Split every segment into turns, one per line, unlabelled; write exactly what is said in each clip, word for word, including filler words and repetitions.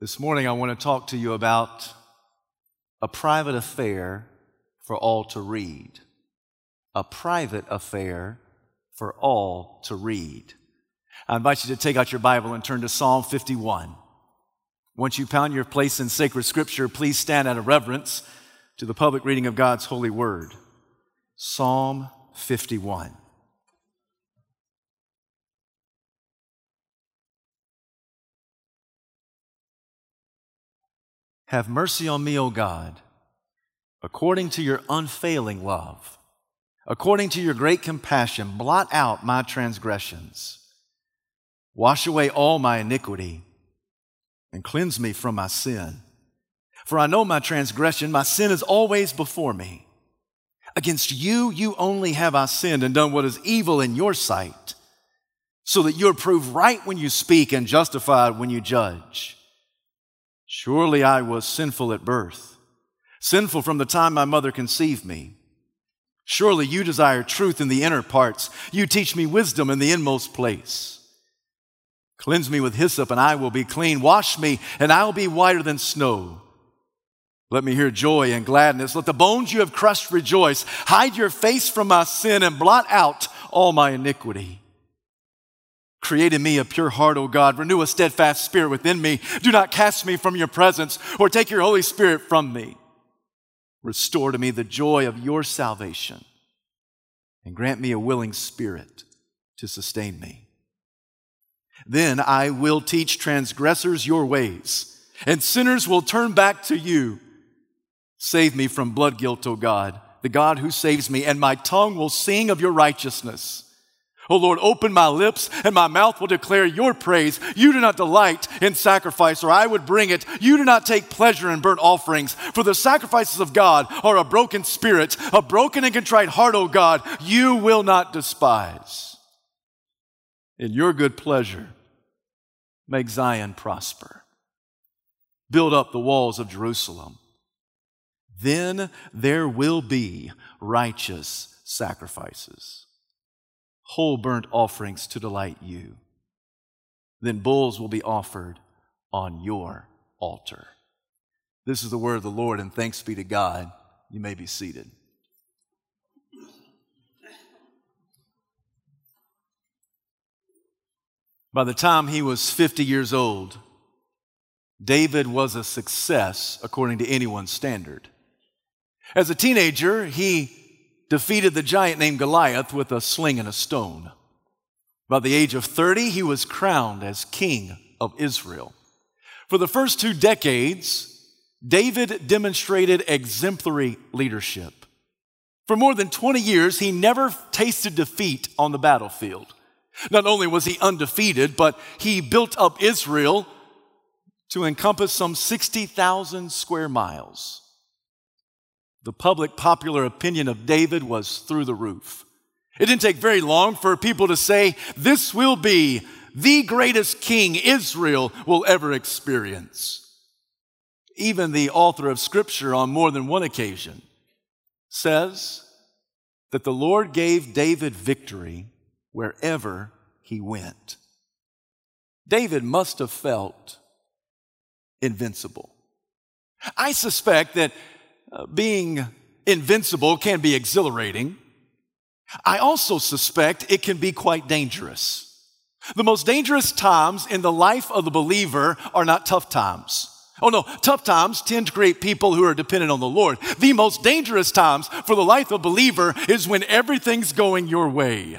This morning I want to talk to you about a private affair for all to read. A private affair for all to read. I invite you to take out your Bible and turn to Psalm fifty-one. Once you found your place in sacred scripture, please stand out of reverence to the public reading of God's holy word. Psalm fifty-one. Have mercy on me, O God, according to your unfailing love. According to your great compassion, blot out my transgressions. Wash away all my iniquity and cleanse me from my sin. For I know my transgression, my sin is always before me. Against you, you only have I sinned and done what is evil in your sight, so that you are proved right when you speak and justified when you judge. Surely I was sinful at birth, sinful from the time my mother conceived me. Surely you desire truth in the inner parts. You teach me wisdom in the inmost place. Cleanse me with hyssop and I will be clean. Wash me and I will be whiter than snow. Let me hear joy and gladness. Let the bones you have crushed rejoice. Hide your face from my sin and blot out all my iniquity. Create in me a pure heart, O God. Renew a steadfast spirit within me. Do not cast me from your presence or take your Holy Spirit from me. Restore to me the joy of your salvation and grant me a willing spirit to sustain me. Then I will teach transgressors your ways, and sinners will turn back to you. Save me from blood guilt, O God, the God who saves me, and my tongue will sing of your righteousness. O Lord, open my lips, and my mouth will declare your praise. You do not delight in sacrifice, or I would bring it. You do not take pleasure in burnt offerings. For the sacrifices of God are a broken spirit, a broken and contrite heart, O God, you will not despise. In your good pleasure, make Zion prosper. Build up the walls of Jerusalem. Then there will be righteous sacrifices, whole burnt offerings to delight you. Then bulls will be offered on your altar. This is the word of the Lord, and thanks be to God. You may be seated. By the time he was fifty years old, David was a success according to anyone's standard. As a teenager, he defeated the giant named Goliath with a sling and a stone. By the age of thirty, he was crowned as king of Israel. For the first two decades, David demonstrated exemplary leadership. For more than twenty years, he never tasted defeat on the battlefield. Not only was he undefeated, but he built up Israel to encompass some sixty thousand square miles. The public popular opinion of David was through the roof. It didn't take very long for people to say, this will be the greatest king Israel will ever experience. Even the author of Scripture on more than one occasion says that the Lord gave David victory wherever he went. David must have felt invincible. I suspect that Uh, being invincible can be exhilarating. I also suspect it can be quite dangerous. The most dangerous times in the life of the believer are not tough times. Oh no, tough times tend to create people who are dependent on the Lord. The most dangerous times for the life of a believer is when everything's going your way.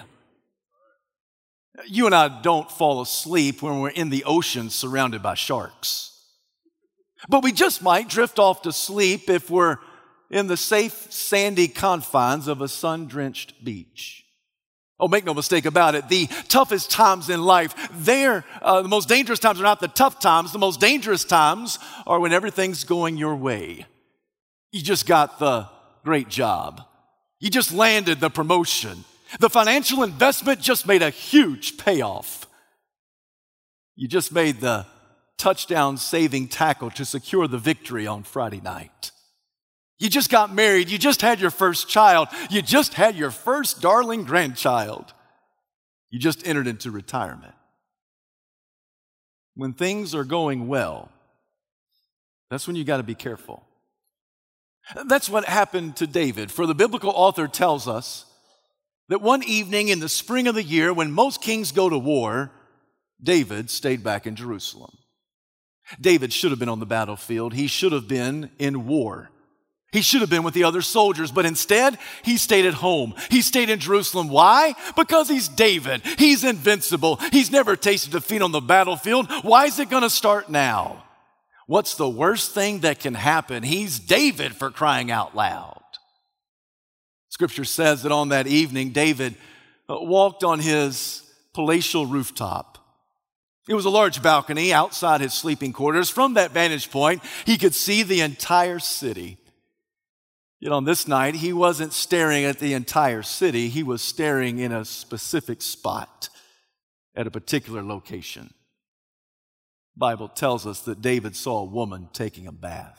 You and I don't fall asleep when we're in the ocean surrounded by sharks. But we just might drift off to sleep if we're in the safe, sandy confines of a sun-drenched beach. Oh, make no mistake about it. The toughest times in life, they're, uh, the most dangerous times are not the tough times. The most dangerous times are when everything's going your way. You just got the great job. You just landed the promotion. The financial investment just made a huge payoff. You just made the touchdown saving tackle to secure the victory on Friday night. You just got married. You just had your first child. You just had your first darling grandchild. You just entered into retirement. When things are going well, That's when you got to be careful. That's what happened to David. For the biblical author tells us that one evening in the spring of the year, when most kings go to war, David stayed back in Jerusalem. David should have been on the battlefield. He should have been in war. He should have been with the other soldiers, but instead, he stayed at home. He stayed in Jerusalem. Why? Because he's David. He's invincible. He's never tasted defeat on the battlefield. Why is it going to start now? What's the worst thing that can happen? He's David, for crying out loud. Scripture says that on that evening, David walked on his palatial rooftop. It was a large balcony outside his sleeping quarters. From that vantage point, he could see the entire city. Yet on this night, he wasn't staring at the entire city. He was staring in a specific spot at a particular location. The Bible tells us that David saw a woman taking a bath.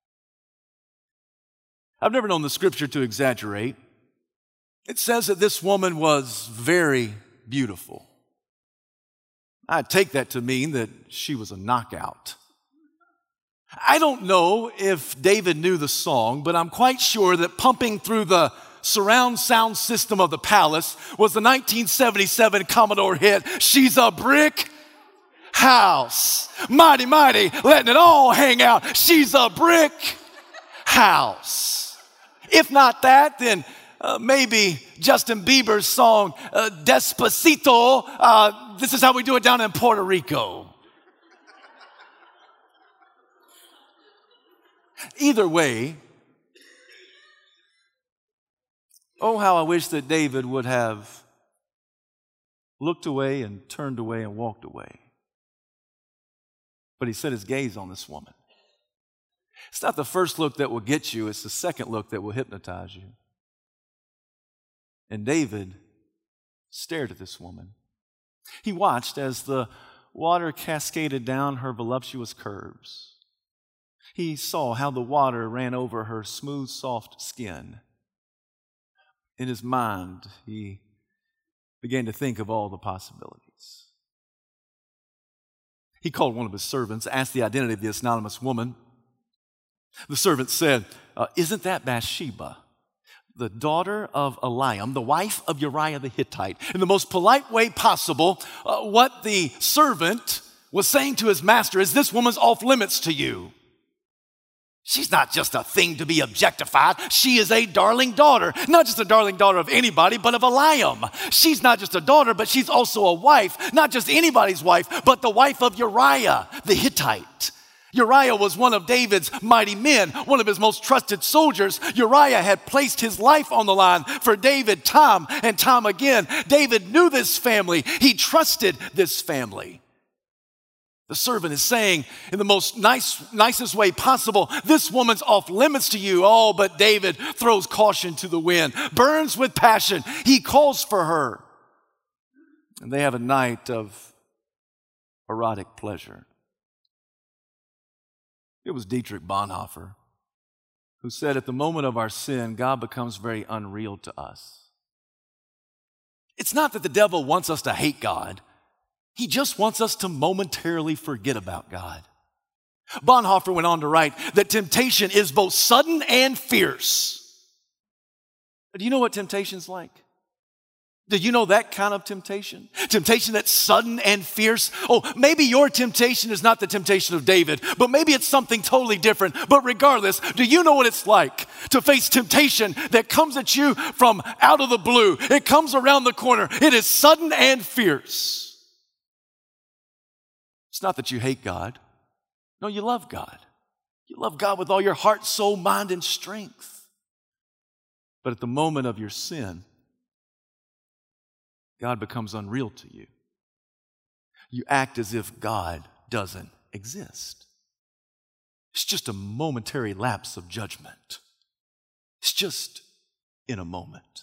I've never known the scripture to exaggerate. It says that this woman was very beautiful. I take that to mean that she was a knockout. I don't know if David knew the song, but I'm quite sure that pumping through the surround sound system of the palace was the nineteen seventy-seven Commodore hit, She's a Brick House. Mighty, mighty, letting it all hang out. She's a brick house. If not that, then uh, maybe Justin Bieber's song, uh, Despacito. Uh, this is how we do it down in Puerto Rico. Either way, oh, how I wish that David would have looked away and turned away and walked away. But he set his gaze on this woman. It's not the first look that will get you, it's the second look that will hypnotize you. And David stared at this woman. He watched as the water cascaded down her voluptuous curves. He saw how the water ran over her smooth, soft skin. In his mind, he began to think of all the possibilities. He called one of his servants, asked the identity of this anonymous woman. The servant said, uh, isn't that Bathsheba, the daughter of Eliam, the wife of Uriah the Hittite? In the most polite way possible, uh, what the servant was saying to his master is, this woman's off limits to you. She's not just a thing to be objectified. She is a darling daughter. Not just a darling daughter of anybody, but of Eliam. She's not just a daughter, but she's also a wife. Not just anybody's wife, but the wife of Uriah the Hittite. Uriah was one of David's mighty men, one of his most trusted soldiers. Uriah had placed his life on the line for David time and time again. David knew this family. He trusted this family. The servant is saying in the most nice, nicest way possible, this woman's off limits to you. Oh, but David throws caution to the wind, burns with passion. He calls for her. And they have a night of erotic pleasure. It was Dietrich Bonhoeffer who said, at the moment of our sin, God becomes very unreal to us. It's not that the devil wants us to hate God. He just wants us to momentarily forget about God. Bonhoeffer went on to write that temptation is both sudden and fierce. Do you know what temptation's like? Do you know that kind of temptation? Temptation that's sudden and fierce? Oh, maybe your temptation is not the temptation of David, but maybe it's something totally different. But regardless, do you know what it's like to face temptation that comes at you from out of the blue? It comes around the corner. It is sudden and fierce. It's not that you hate God. No, you love God. You love God with all your heart, soul, mind, and strength. But at the moment of your sin, God becomes unreal to you. You act as if God doesn't exist. It's just a momentary lapse of judgment. It's just in a moment.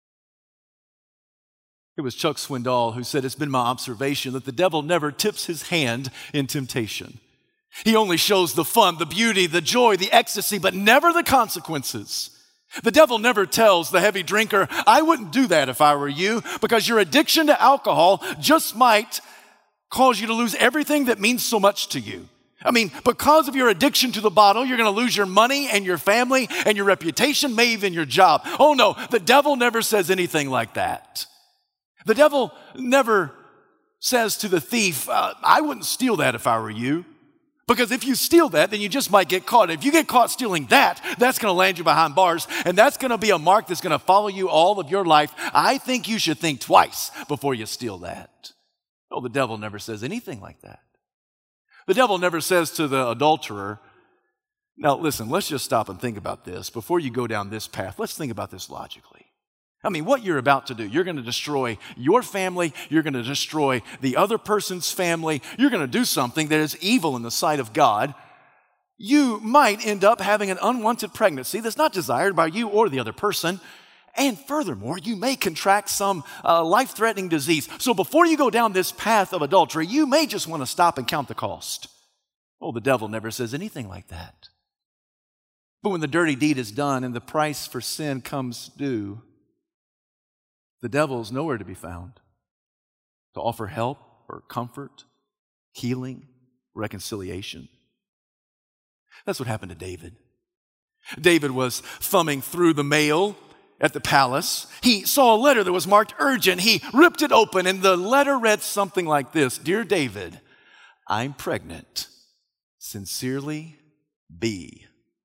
It was Chuck Swindoll who said, it's been my observation that the devil never tips his hand in temptation. He only shows the fun, the beauty, the joy, the ecstasy, but never the consequences. The devil never tells the heavy drinker, I wouldn't do that if I were you, because your addiction to alcohol just might cause you to lose everything that means so much to you. I mean, because of your addiction to the bottle, you're going to lose your money and your family and your reputation, maybe even your job. Oh no, the devil never says anything like that. The devil never says to the thief, uh, I wouldn't steal that if I were you. Because if you steal that, then you just might get caught. If you get caught stealing that, that's going to land you behind bars, and that's going to be a mark that's going to follow you all of your life. I think you should think twice before you steal that. Oh, the devil never says anything like that. The devil never says to the adulterer, now listen, let's just stop and think about this. Before you go down this path, let's think about this logically. I mean, what you're about to do, you're going to destroy your family, you're going to destroy the other person's family, you're going to do something that is evil in the sight of God. You might end up having an unwanted pregnancy that's not desired by you or the other person. And furthermore, you may contract some uh, life-threatening disease. So before you go down this path of adultery, you may just want to stop and count the cost. Oh, the devil never says anything like that. But when the dirty deed is done and the price for sin comes due, the devil is nowhere to be found to offer help or comfort, healing, reconciliation. That's what happened to David. David was thumbing through the mail at the palace. He saw a letter that was marked urgent. He ripped it open, and the letter read something like this: Dear David, I'm pregnant. Sincerely, B.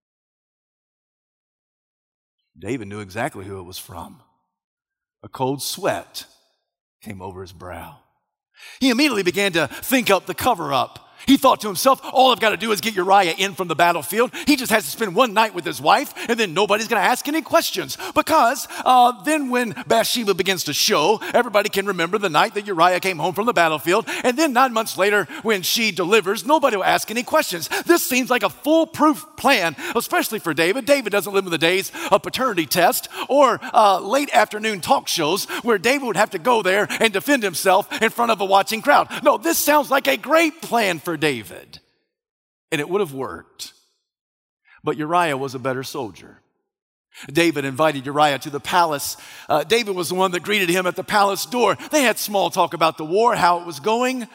David knew exactly who it was from. A cold sweat came over his brow. He immediately began to think up the cover-up. He thought to himself, all I've got to do is get Uriah in from the battlefield. He just has to spend one night with his wife, and then nobody's going to ask any questions. Because uh, then when Bathsheba begins to show, everybody can remember the night that Uriah came home from the battlefield. And then nine months later, when she delivers, nobody will ask any questions. This seems like a foolproof plan, especially for David. David doesn't live in the days of paternity test or uh, late afternoon talk shows where David would have to go there and defend himself in front of a watching crowd. No, this sounds like a great plan for David, and it would have worked. But Uriah was a better soldier. David invited Uriah to the palace. Uh, David was the one that greeted him at the palace door. They had small talk about the war, how it was going.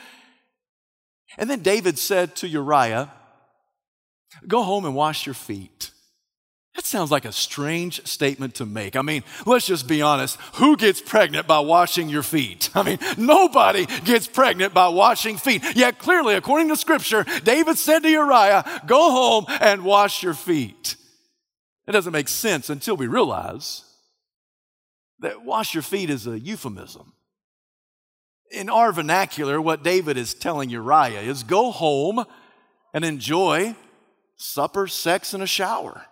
And then David said to Uriah, go home and wash your feet. That sounds like a strange statement to make. I mean, let's just be honest. Who gets pregnant by washing your feet? I mean, nobody gets pregnant by washing feet. Yet clearly, according to Scripture, David said to Uriah, go home and wash your feet. It doesn't make sense until we realize that wash your feet is a euphemism. In our vernacular, what David is telling Uriah is go home and enjoy supper, sex, and a shower.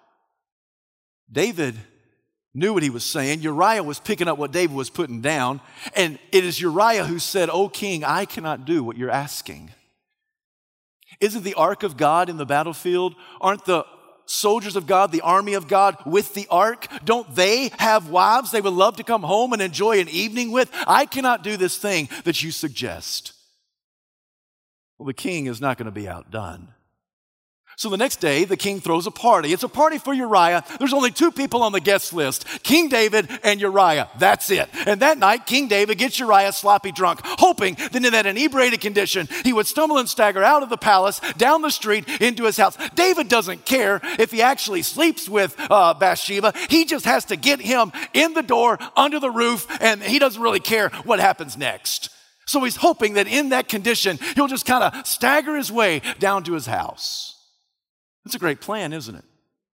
David knew what he was saying. Uriah was picking up what David was putting down. And it is Uriah who said, O king, I cannot do what you're asking. Isn't the ark of God in the battlefield? Aren't the soldiers of God, the army of God with the ark? Don't they have wives they would love to come home and enjoy an evening with? I cannot do this thing that you suggest. Well, the king is not going to be outdone. So the next day, the king throws a party. It's a party for Uriah. There's only two people on the guest list, King David and Uriah. That's it. And that night, King David gets Uriah sloppy drunk, hoping that in that inebriated condition, he would stumble and stagger out of the palace, down the street, into his house. David doesn't care if he actually sleeps with uh, Bathsheba. He just has to get him in the door, under the roof, and he doesn't really care what happens next. So he's hoping that in that condition, he'll just kind of stagger his way down to his house. It's a great plan, isn't it?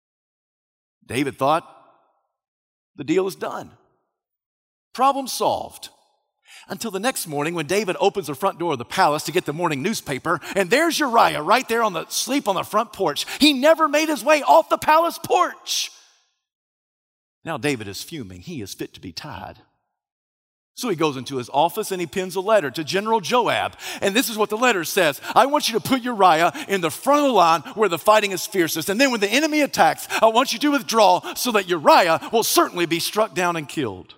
David thought, the deal is done. Problem solved. Until the next morning when David opens the front door of the palace to get the morning newspaper, and there's Uriah right there on the sleep on the front porch. He never made his way off the palace porch. Now David is fuming. He is fit to be tied. So he goes into his office and he pens a letter to General Joab. And this is what the letter says. I want you to put Uriah in the front of the line where the fighting is fiercest. And then when the enemy attacks, I want you to withdraw so that Uriah will certainly be struck down and killed.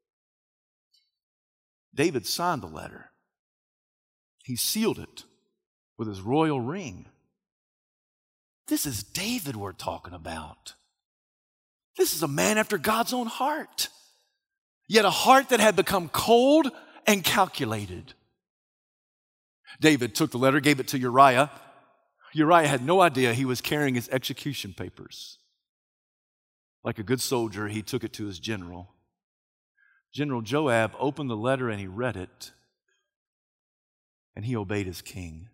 David signed the letter. He sealed it with his royal ring. This is David we're talking about. This is a man after God's own heart. Yet a heart that had become cold and calculated. David took the letter, gave it to Uriah. Uriah had no idea he was carrying his execution papers. Like a good soldier, he took it to his general. General Joab opened the letter and he read it, and he obeyed his king.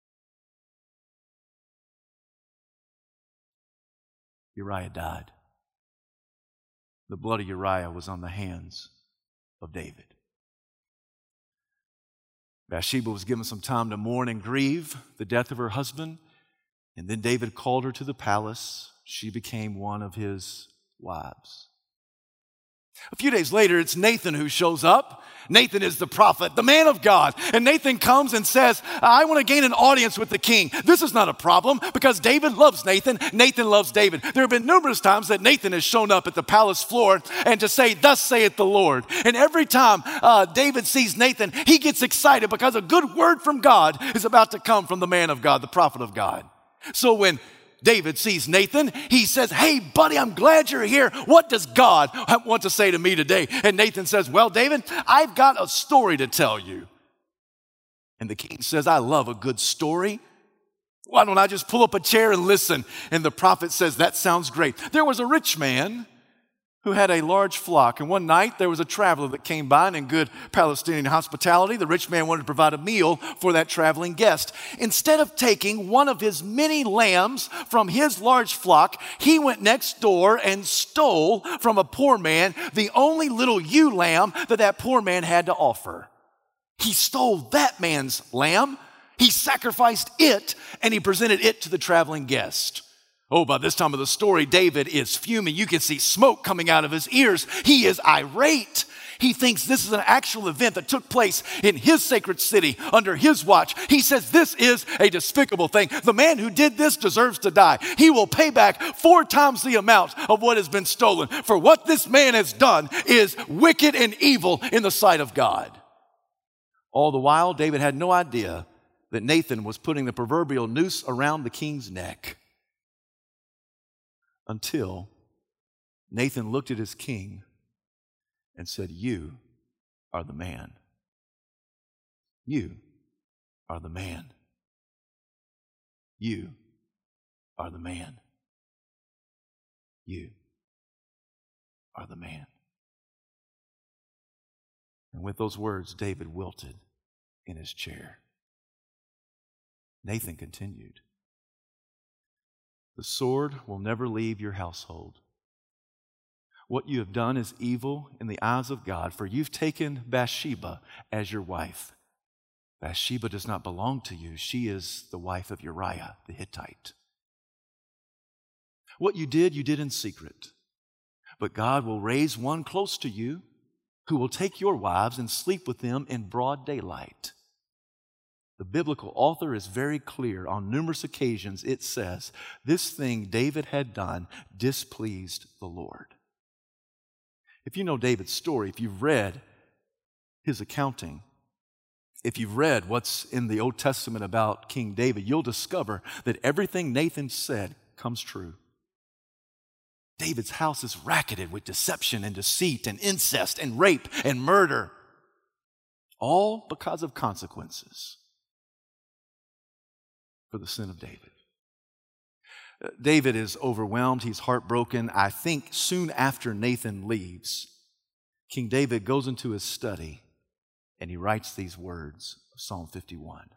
Uriah died. The blood of Uriah was on the hands of David. Bathsheba was given some time to mourn and grieve the death of her husband, and then David called her to the palace. She became one of his wives. A few days later, it's Nathan who shows up. Nathan is the prophet, the man of God. And Nathan comes and says, I want to gain an audience with the king. This is not a problem because David loves Nathan. Nathan loves David. There have been numerous times that Nathan has shown up at the palace floor and to say, thus saith the Lord. And every time uh, David sees Nathan, he gets excited because a good word from God is about to come from the man of God, the prophet of God. So when David sees Nathan, he says, hey, buddy, I'm glad you're here. What does God want to say to me today? And Nathan says, well, David, I've got a story to tell you. And the king says, I love a good story. Why don't I just pull up a chair and listen? And the prophet says, that sounds great. There was a rich man who had a large flock. And one night there was a traveler that came by, and in good Palestinian hospitality, the rich man wanted to provide a meal for that traveling guest. Instead of taking one of his many lambs from his large flock, he went next door and stole from a poor man the only little ewe lamb that that poor man had to offer. He stole that man's lamb, he sacrificed it, and he presented it to the traveling guest. Oh, by this time of the story, David is fuming. You can see smoke coming out of his ears. He is irate. He thinks this is an actual event that took place in his sacred city under his watch. He says this is a despicable thing. The man who did this deserves to die. He will pay back four times the amount of what has been stolen. For what this man has done is wicked and evil in the sight of God. All the while, David had no idea that Nathan was putting the proverbial noose around the king's neck. Until Nathan looked at his king and said, you are the man. You are the man. You are the man. You are the man. And with those words, David wilted in his chair. Nathan continued, the sword will never leave your household. What you have done is evil in the eyes of God, for you've taken Bathsheba as your wife. Bathsheba does not belong to you. She is the wife of Uriah the Hittite. What you did, you did in secret. But God will raise one close to you who will take your wives and sleep with them in broad daylight. The biblical author is very clear. On numerous occasions it says, this thing David had done displeased the Lord. If you know David's story, if you've read his accounting, if you've read what's in the Old Testament about King David, you'll discover that everything Nathan said comes true. David's house is racketed with deception and deceit and incest and rape and murder, all because of consequences for the sin of David. David is overwhelmed. He's heartbroken. I think soon after Nathan leaves, King David goes into his study and he writes these words of Psalm fifty-one.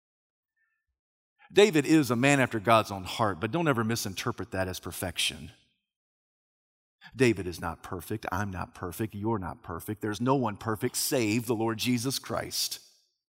David is a man after God's own heart, but don't ever misinterpret that as perfection. David is not perfect. I'm not perfect. You're not perfect. There's no one perfect save the Lord Jesus Christ.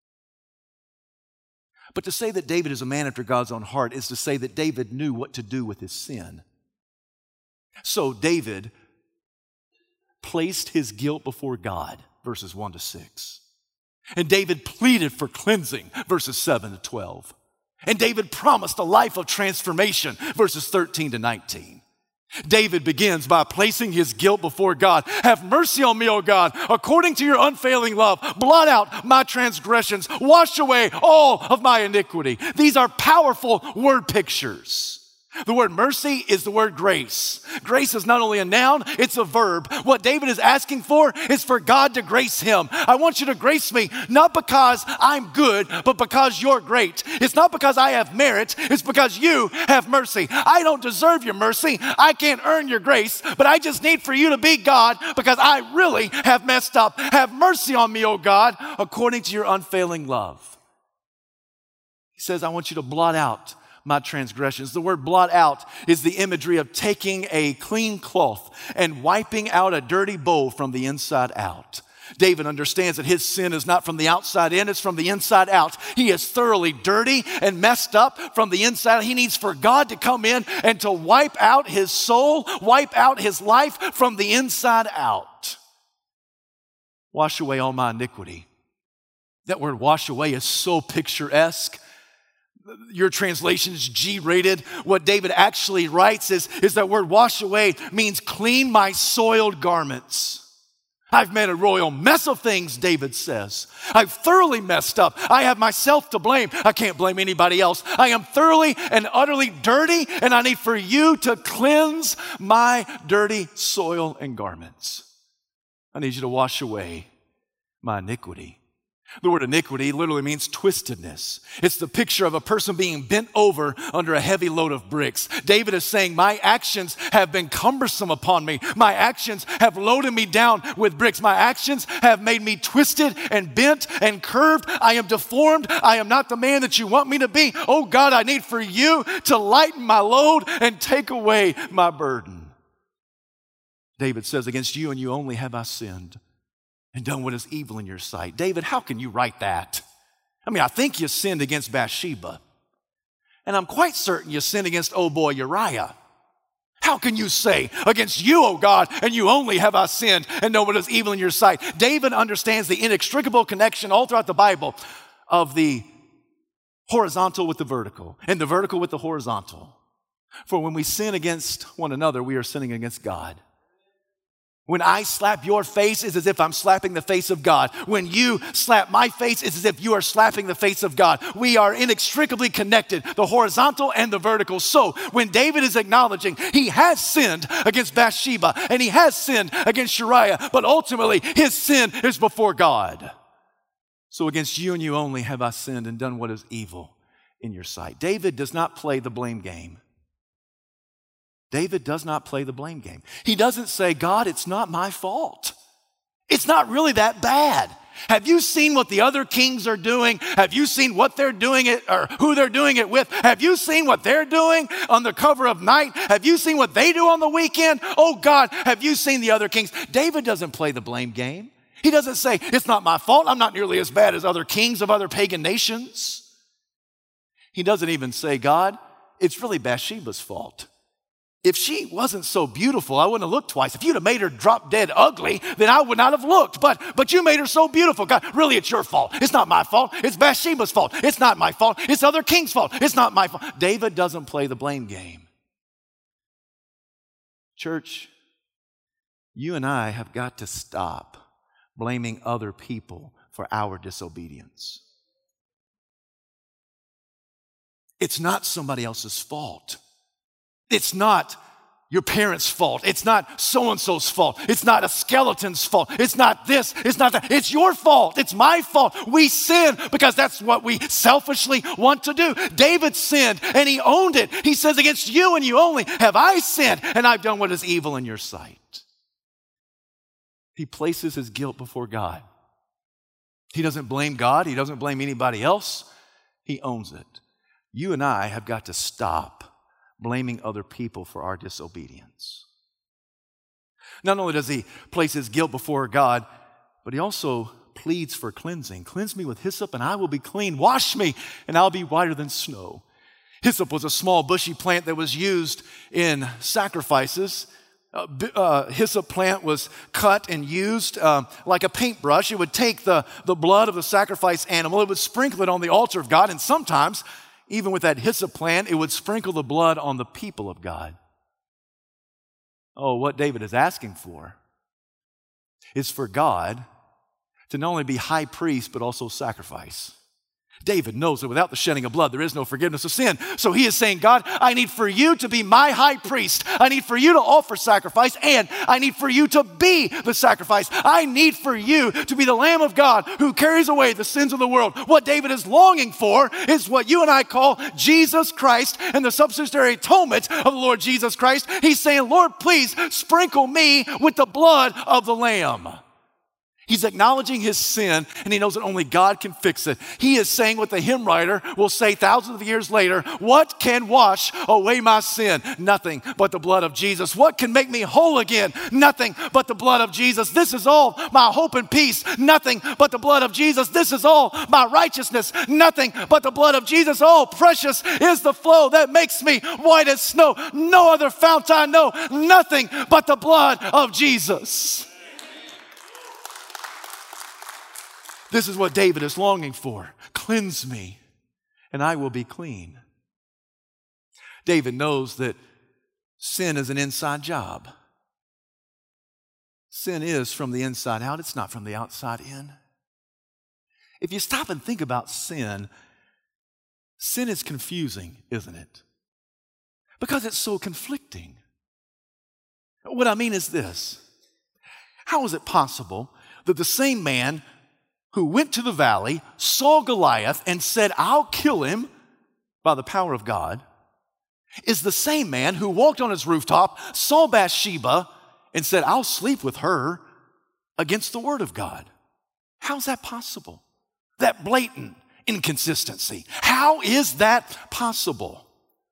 But to say that David is a man after God's own heart is to say that David knew what to do with his sin. So David placed his guilt before God, verses one to six. And David pleaded for cleansing, verses seven to twelve. And David promised a life of transformation, verses thirteen to nineteen. David begins by placing his guilt before God. Have mercy on me, O God, according to your unfailing love. Blot out my transgressions. Wash away all of my iniquity. These are powerful word pictures. The word mercy is the word grace. Grace is not only a noun, it's a verb. What David is asking for is for God to grace him. I want you to grace me, not because I'm good, but because you're great. It's not because I have merit, it's because you have mercy. I don't deserve your mercy. I can't earn your grace, but I just need for you to be God because I really have messed up. Have mercy on me, O God, according to your unfailing love. He says, I want you to blot out my transgressions. The word blot out is the imagery of taking a clean cloth and wiping out a dirty bowl from the inside out. David understands that his sin is not from the outside in, it's from the inside out. He is thoroughly dirty and messed up from the inside. He needs for God to come in and to wipe out his soul, wipe out his life from the inside out. Wash away all my iniquity. That word wash away is so picturesque. Your translation is G-rated. What David actually writes is, is that word wash away means clean my soiled garments. I've made a royal mess of things, David says. I've thoroughly messed up. I have myself to blame. I can't blame anybody else. I am thoroughly and utterly dirty, and I need for you to cleanse my dirty soil and garments. I need you to wash away my iniquity. The word iniquity literally means twistedness. It's the picture of a person being bent over under a heavy load of bricks. David is saying, my actions have been cumbersome upon me. My actions have loaded me down with bricks. My actions have made me twisted and bent and curved. I am deformed. I am not the man that you want me to be. Oh God, I need for you to lighten my load and take away my burden. David says, against you and you only have I sinned and done what is evil in your sight. David, how can you write that? I mean, I think you sinned against Bathsheba. And I'm quite certain you sinned against old boy Uriah. How can you say, against you, O God, and you only have I sinned and done what is evil in your sight? David understands the inextricable connection all throughout the Bible of the horizontal with the vertical and the vertical with the horizontal. For when we sin against one another, we are sinning against God. When I slap your face, it's as if I'm slapping the face of God. When you slap my face, it's as if you are slapping the face of God. We are inextricably connected, the horizontal and the vertical. So when David is acknowledging he has sinned against Bathsheba and he has sinned against Uriah, but ultimately his sin is before God. So against you and you only have I sinned and done what is evil in your sight. David does not play the blame game. David does not play the blame game. He doesn't say, God, it's not my fault. It's not really that bad. Have you seen what the other kings are doing? Have you seen what they're doing it or who they're doing it with? Have you seen what they're doing on the cover of Night? Have you seen what they do on the weekend? Oh God, have you seen the other kings? David doesn't play the blame game. He doesn't say, it's not my fault. I'm not nearly as bad as other kings of other pagan nations. He doesn't even say, God, it's really Bathsheba's fault. If she wasn't so beautiful, I wouldn't have looked twice. If you'd have made her drop dead ugly, then I would not have looked. But, but you made her so beautiful. God, really, it's your fault. It's not my fault. It's Bathsheba's fault. It's not my fault. It's other kings' fault. It's not my fault. David doesn't play the blame game. Church, you and I have got to stop blaming other people for our disobedience. It's not somebody else's fault. It's not your parents' fault. It's not so-and-so's fault. It's not a skeleton's fault. It's not this. It's not that. It's your fault. It's my fault. We sin because that's what we selfishly want to do. David sinned and he owned it. He says, against you and you only have I sinned and I've done what is evil in your sight. He places his guilt before God. He doesn't blame God. He doesn't blame anybody else. He owns it. You and I have got to stop blaming other people for our disobedience. Not only does he place his guilt before God, but he also pleads for cleansing. Cleanse me with hyssop and I will be clean. Wash me and I'll be whiter than snow. Hyssop was a small bushy plant that was used in sacrifices. Uh, uh, hyssop plant was cut and used uh, like a paintbrush. It would take the, the blood of the sacrifice animal. It would sprinkle it on the altar of God, and sometimes even with that hyssop plant, it would sprinkle the blood on the people of God. Oh, what David is asking for is for God to not only be high priest, but also sacrifice. David knows that without the shedding of blood, there is no forgiveness of sin. So he is saying, God, I need for you to be my high priest. I need for you to offer sacrifice, and I need for you to be the sacrifice. I need for you to be the Lamb of God who carries away the sins of the world. What David is longing for is what you and I call Jesus Christ and the substitutionary atonement of the Lord Jesus Christ. He's saying, Lord, please sprinkle me with the blood of the Lamb. He's acknowledging his sin, and he knows that only God can fix it. He is saying what the hymn writer will say thousands of years later, what can wash away my sin? Nothing but the blood of Jesus. What can make me whole again? Nothing but the blood of Jesus. This is all my hope and peace. Nothing but the blood of Jesus. This is all my righteousness. Nothing but the blood of Jesus. Oh, precious is the flow that makes me white as snow. No other fount I know. Nothing but the blood of Jesus. This is what David is longing for. Cleanse me, and I will be clean. David knows that sin is an inside job. Sin is from the inside out. It's not from the outside in. If you stop and think about sin, sin is confusing, isn't it? Because it's so conflicting. What I mean is this. How is it possible that the same man who went to the valley, saw Goliath, and said, I'll kill him by the power of God, is the same man who walked on his rooftop, saw Bathsheba, and said, I'll sleep with her against the word of God? How's that possible? That blatant inconsistency. How is that possible?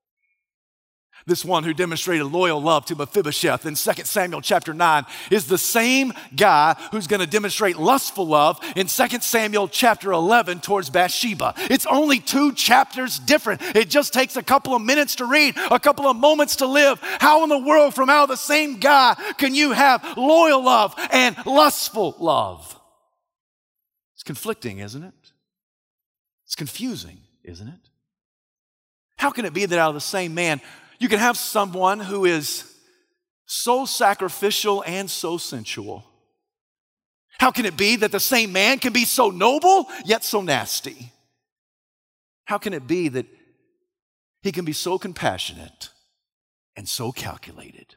This one who demonstrated loyal love to Mephibosheth in Second Samuel chapter nine is the same guy who's going to demonstrate lustful love in Second Samuel chapter eleven towards Bathsheba. It's only two chapters different. It just takes a couple of minutes to read, a couple of moments to live. How in the world from out of the same guy can you have loyal love and lustful love? It's conflicting, isn't it? It's confusing, isn't it? How can it be that out of the same man you can have someone who is so sacrificial and so sensual? How can it be that the same man can be so noble yet so nasty? How can it be that he can be so compassionate and so calculated?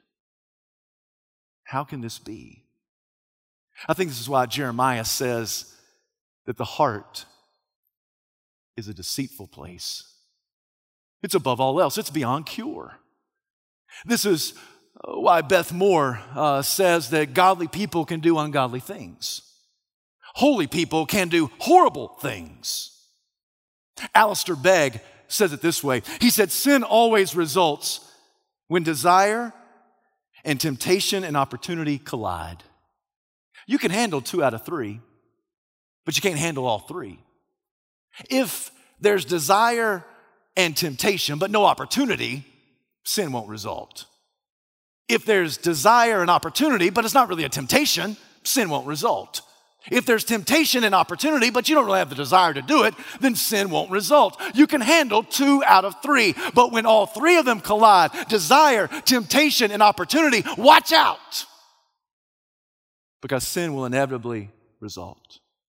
How can this be? I think this is why Jeremiah says that the heart is a deceitful place. It's above all else. It's beyond cure. This is why Beth Moore uh, says that godly people can do ungodly things. Holy people can do horrible things. Alistair Begg says it this way. He said, sin always results when desire and temptation and opportunity collide. You can handle two out of three, but you can't handle all three. If there's desire and temptation, but no opportunity, sin won't result. If there's desire and opportunity, but it's not really a temptation, sin won't result. If there's temptation and opportunity, but you don't really have the desire to do it, then sin won't result. You can handle two out of three, but when all three of them collide, desire, temptation, and opportunity, watch out, because sin will inevitably result.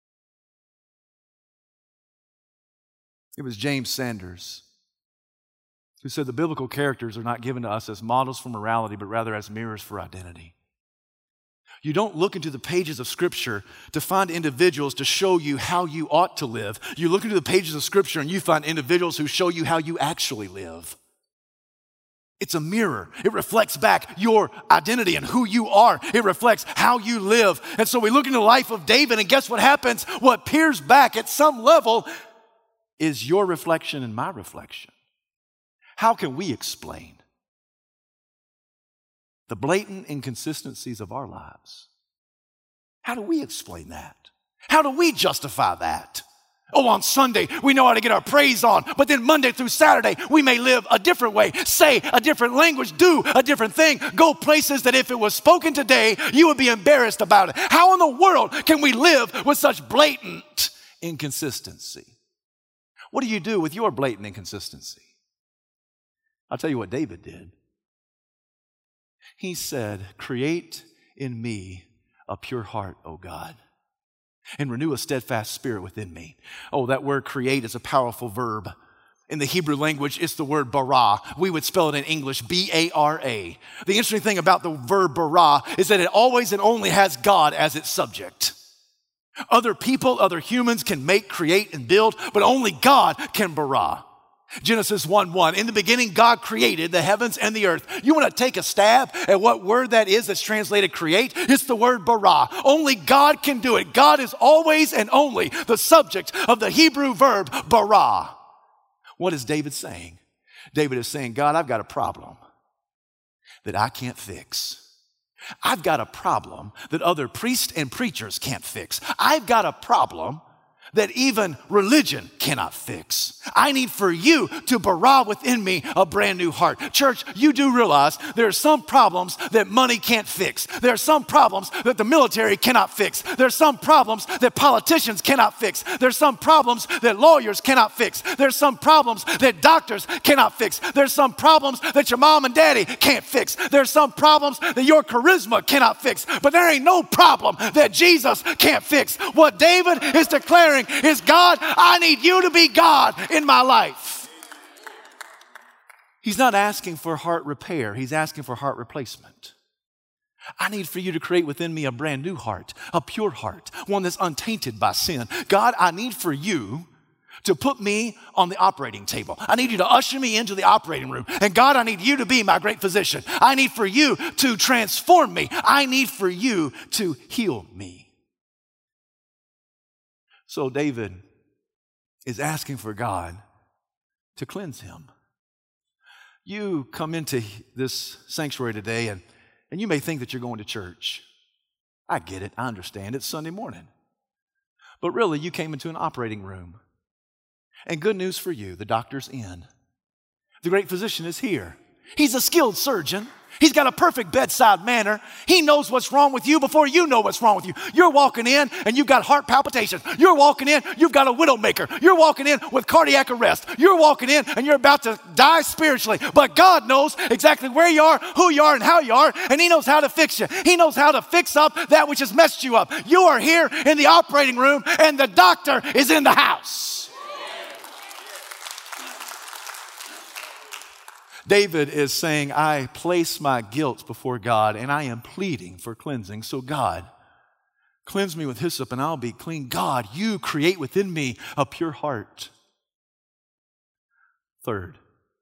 It was James Sanders who said the biblical characters are not given to us as models for morality, but rather as mirrors for identity. You don't look into the pages of Scripture to find individuals to show you how you ought to live. You look into the pages of Scripture and you find individuals who show you how you actually live. It's a mirror. It reflects back your identity and who you are. It reflects how you live. And so we look into the life of David, and guess what happens? What peers back at some level is your reflection and my reflection. How can we explain the blatant inconsistencies of our lives? How do we explain that? How do we justify that? Oh, on Sunday, we know how to get our praise on, but then Monday through Saturday, we may live a different way, say a different language, do a different thing, go places that if it was spoken today, you would be embarrassed about it. How in the world can we live with such blatant inconsistency? What do you do with your blatant inconsistency? I'll tell you what David did. He said, create in me a pure heart, O God, and renew a steadfast spirit within me. Oh, that word create is a powerful verb. In the Hebrew language, it's the word bara. We would spell it in English, B A R A. The interesting thing about the verb bara is that it always and only has God as its subject. Other people, other humans can make, create, and build, but only God can bara. Genesis one one, in the beginning, God created the heavens and the earth. You want to take a stab at what word that is that's translated create? It's the word bara. Only God can do it. God is always and only the subject of the Hebrew verb bara. What is David saying? David is saying, God, I've got a problem that I can't fix. I've got a problem that other priests and preachers can't fix. I've got a problem that even religion cannot fix. I need for you to bara within me a brand new heart. Church, you do realize there are some problems that money can't fix. There are some problems that the military cannot fix. There are some problems that politicians cannot fix. There are some problems that lawyers cannot fix. There are some problems that doctors cannot fix. There are some problems that your mom and daddy can't fix. There are some problems that your charisma cannot fix. But there ain't no problem that Jesus can't fix. What David is declaring is, God, I need you to be God in my life. He's not asking for heart repair. He's asking for heart replacement. I need for you to create within me a brand new heart, a pure heart, one that's untainted by sin. God, I need for you to put me on the operating table. I need you to usher me into the operating room. And God, I need you to be my great physician. I need for you to transform me. I need for you to heal me. So David is asking for God to cleanse him. You come into this sanctuary today and, and you may think that you're going to church. I get it. I understand. It's Sunday morning. But really, you came into an operating room. And good news for you, the doctor's in. The great physician is here. He's a skilled surgeon. He's got a perfect bedside manner. He knows what's wrong with you before you know what's wrong with you. You're walking in and you've got heart palpitations. You're walking in, you've got a widowmaker. You're walking in with cardiac arrest. You're walking in and you're about to die spiritually. But God knows exactly where you are, who you are, and how you are, and He knows how to fix you. He knows how to fix up that which has messed you up. You are here in the operating room and the doctor is in the house. David is saying, I place my guilt before God and I am pleading for cleansing. So God, cleanse me with hyssop and I'll be clean. God, you create within me a pure heart. Third,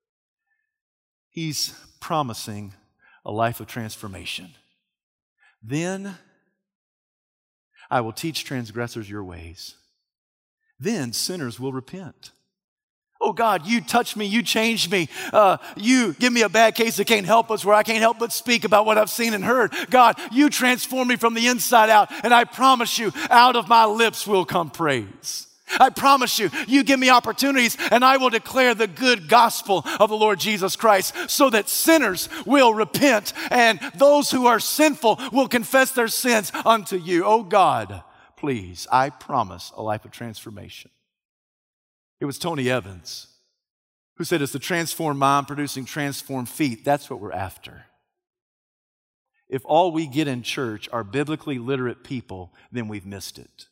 he's promising a life of transformation. Then I will teach transgressors your ways. Then sinners will repent. Oh God, you touched me, you changed me. Uh, you give me a bad case that can't help us where I can't help but speak about what I've seen and heard. God, you transform me from the inside out, and I promise you, out of my lips will come praise. I promise you, you give me opportunities and I will declare the good gospel of the Lord Jesus Christ so that sinners will repent and those who are sinful will confess their sins unto you. Oh God, please, I promise a life of transformation. It was Tony Evans who said, it's the transformed mind producing transformed feet. That's what we're after. If all we get in church are biblically literate people, then we've missed it.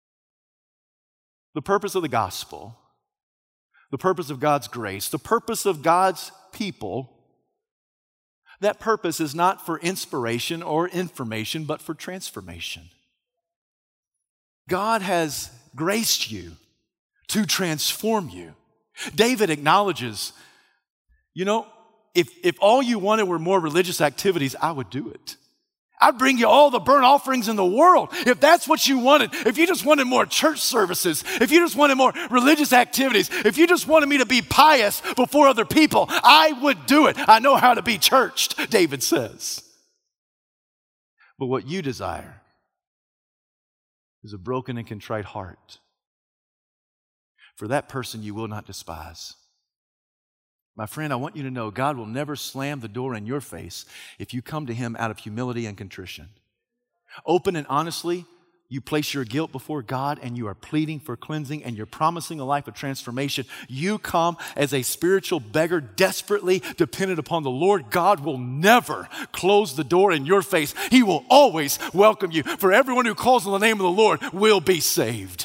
The purpose of the gospel, the purpose of God's grace, the purpose of God's people, that purpose is not for inspiration or information, but for transformation. God has graced you to transform you. David acknowledges, you know, if, if all you wanted were more religious activities, I would do it. I'd bring you all the burnt offerings in the world. If that's what you wanted, if you just wanted more church services, if you just wanted more religious activities, if you just wanted me to be pious before other people, I would do it. I know how to be churched, David says. But what you desire is a broken and contrite heart. For that person you will not despise. My friend, I want you to know God will never slam the door in your face if you come to Him out of humility and contrition. Open and honestly you place your guilt before God and you are pleading for cleansing and you're promising a life of transformation, you come as a spiritual beggar desperately dependent upon the Lord, God will never close the door in your face. He will always welcome you. For everyone who calls on the name of the Lord will be saved.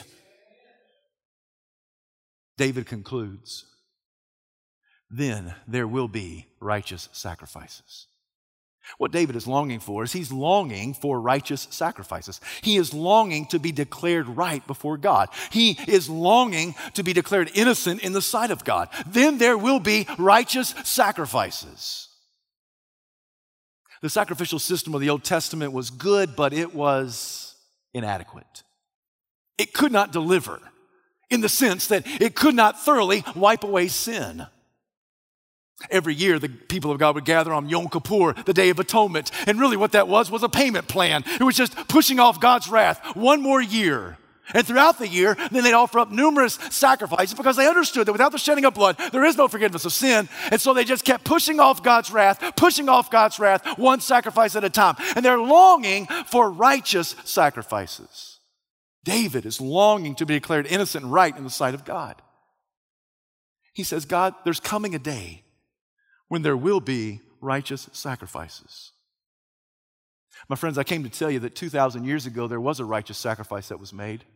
David concludes, then there will be righteous sacrifices. What David is longing for is he's longing for righteous sacrifices. He is longing to be declared right before God. He is longing to be declared innocent in the sight of God. Then there will be righteous sacrifices. The sacrificial system of the Old Testament was good, but it was inadequate. It could not deliver in the sense that it could not thoroughly wipe away sin. Every year, the people of God would gather on Yom Kippur, the Day of Atonement. And really what that was was a payment plan. It was just pushing off God's wrath one more year. And throughout the year, then they'd offer up numerous sacrifices because they understood that without the shedding of blood, there is no forgiveness of sin. And so they just kept pushing off God's wrath, pushing off God's wrath, one sacrifice at a time. And they're longing for righteous sacrifices. David is longing to be declared innocent and right in the sight of God. He says, God, there's coming a day when there will be righteous sacrifices. My friends, I came to tell you that two thousand years ago, there was a righteous sacrifice that was made.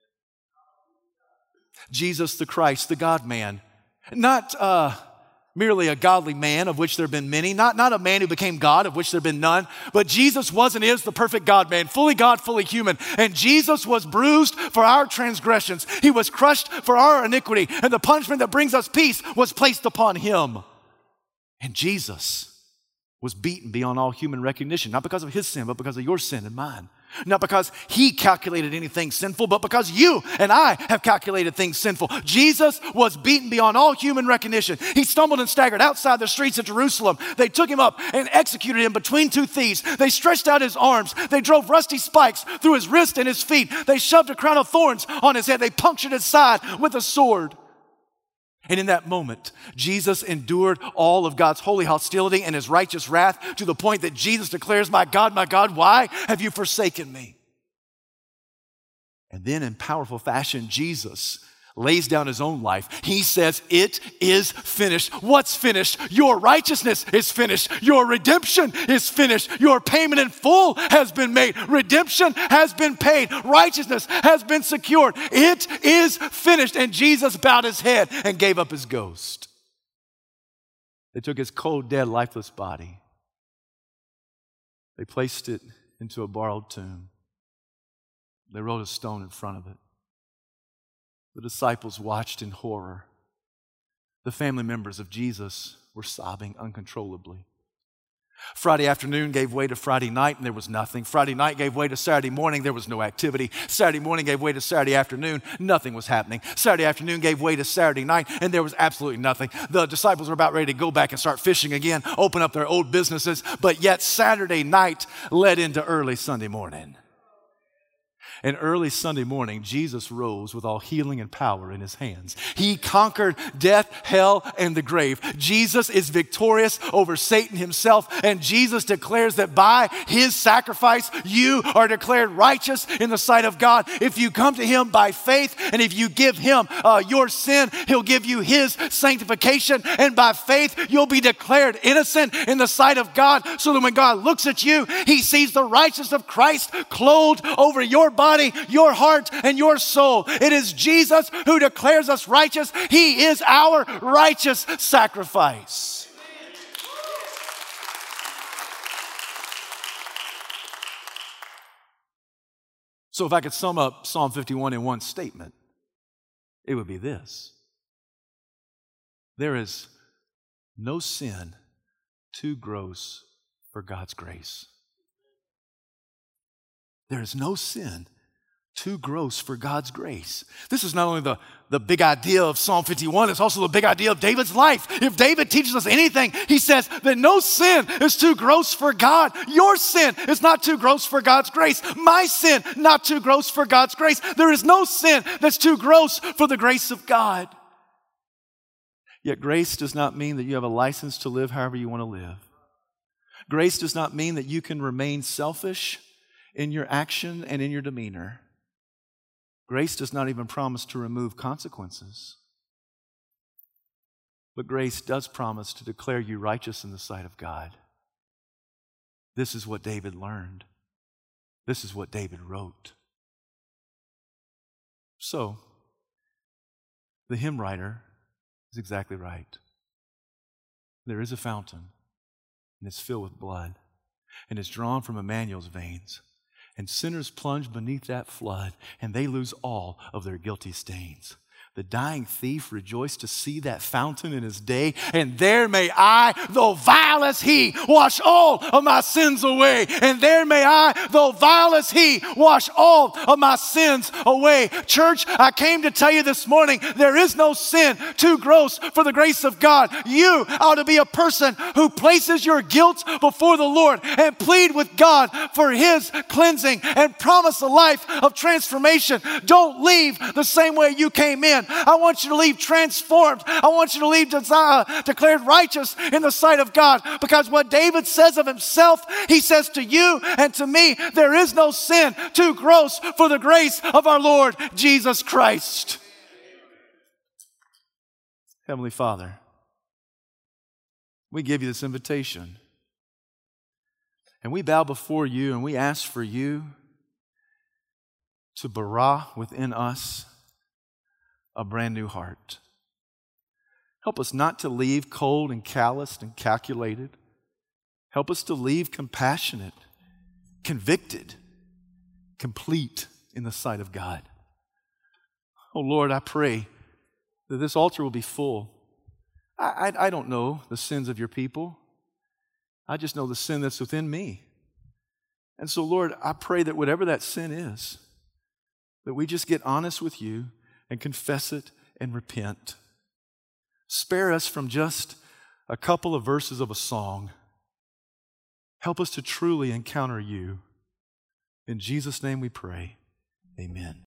Jesus the Christ, the God-man. Not uh, merely a godly man, of which there have been many. Not, not a man who became God, of which there have been none. But Jesus was and is the perfect God-man, fully God, fully human. And Jesus was bruised for our transgressions. He was crushed for our iniquity. And the punishment that brings us peace was placed upon him. And Jesus was beaten beyond all human recognition, not because of his sin, but because of your sin and mine. Not because he calculated anything sinful, but because you and I have calculated things sinful. Jesus was beaten beyond all human recognition. He stumbled and staggered outside the streets of Jerusalem. They took him up and executed him between two thieves. They stretched out his arms. They drove rusty spikes through his wrist and his feet. They shoved a crown of thorns on his head. They punctured his side with a sword. And in that moment, Jesus endured all of God's holy hostility and his righteous wrath to the point that Jesus declares, my God, my God, why have you forsaken me? And then in powerful fashion, Jesus lays down his own life. He says, it is finished. What's finished? Your righteousness is finished. Your redemption is finished. Your payment in full has been made. Redemption has been paid. Righteousness has been secured. It is finished. And Jesus bowed his head and gave up his ghost. They took his cold, dead, lifeless body. They placed it into a borrowed tomb. They rolled a stone in front of it. The disciples watched in horror. The family members of Jesus were sobbing uncontrollably. Friday afternoon gave way to Friday night, and there was nothing. Friday night gave way to Saturday morning. There was no activity. Saturday morning gave way to Saturday afternoon. Nothing was happening. Saturday afternoon gave way to Saturday night, and there was absolutely nothing. The disciples were about ready to go back and start fishing again, open up their old businesses, but yet Saturday night led into early Sunday morning. And early Sunday morning, Jesus rose with all healing and power in his hands. He conquered death, hell, and the grave. Jesus is victorious over Satan himself, and Jesus declares that by his sacrifice, you are declared righteous in the sight of God. If you come to him by faith, and if you give him uh, your sin, he'll give you his sanctification, and by faith, you'll be declared innocent in the sight of God, so that when God looks at you, he sees the righteousness of Christ clothed over your body, your heart, and your soul. It is Jesus who declares us righteous. He is our righteous sacrifice. So if I could sum up Psalm fifty-one in one statement, it would be this: there is no sin too gross for God's grace. There is no sin too gross for God's grace. This is not only the, the big idea of Psalm fifty-one, it's also the big idea of David's life. If David teaches us anything, he says that no sin is too gross for God. Your sin is not too gross for God's grace. My sin, not too gross for God's grace. There is no sin that's too gross for the grace of God. Yet grace does not mean that you have a license to live however you want to live. Grace does not mean that you can remain selfish in your action and in your demeanor. Grace does not even promise to remove consequences. But grace does promise to declare you righteous in the sight of God. This is what David learned. This is what David wrote. So, the hymn writer is exactly right. There is a fountain, and it's filled with blood, and it's drawn from Emmanuel's veins. And sinners plunge beneath that flood, and they lose all of their guilty stains. The dying thief rejoiced to see that fountain in his day, and there may I, though vile as he, wash all of my sins away. And there may I, though vile as he, wash all of my sins away. Church, I came to tell you this morning, there is no sin too gross for the grace of God. You ought to be a person who places your guilt before the Lord and plead with God for His cleansing and promise a life of transformation. Don't leave the same way you came in. I want you to leave transformed. I want you to leave desire, declared righteous in the sight of God. Because what David says of himself, he says to you and to me, there is no sin too gross for the grace of our Lord Jesus Christ. Heavenly Father, we give you this invitation. And we bow before you and we ask for you to bara within us a brand new heart. Help us not to leave cold and calloused and calculated. Help us to leave compassionate, convicted, complete in the sight of God. Oh Lord, I pray that this altar will be full. I, I, I don't know the sins of your people. I just know the sin that's within me. And so Lord, I pray that whatever that sin is, that we just get honest with you and confess it and repent. Spare us from just a couple of verses of a song. Help us to truly encounter you. In Jesus' name we pray. Amen.